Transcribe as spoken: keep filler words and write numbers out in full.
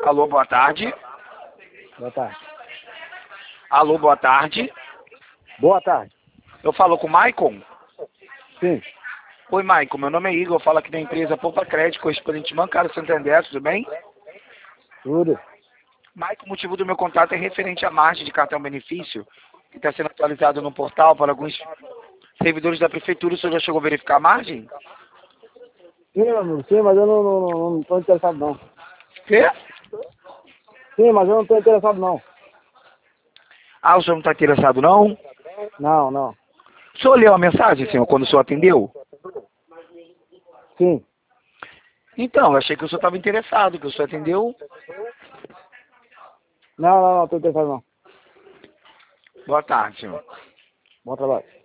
Alô, boa tarde. Boa tarde. Alô, boa tarde. Boa tarde. Eu falo com o Maicon? Sim. Oi, Maicon. Meu nome é Igor. Eu falo aqui da empresa Poupa Crédito, correspondente bancário Santander. Tudo bem? Tudo. Maicon, o motivo do meu contato é referente à margem de cartão benefício, que está sendo atualizado no portal para alguns servidores da prefeitura. O senhor já chegou a verificar a margem? Sim, mano. Sim, mas eu não, não, não, não tô interessado não. Quê? Sim, mas eu não tô interessado não. Ah, o senhor não está interessado, não? Não, não. O senhor leu a mensagem, senhor, quando o senhor atendeu? Sim. Então, eu achei que o senhor estava interessado, que o senhor atendeu. Não, não, não tô interessado não. Boa tarde, senhor. Bom trabalho.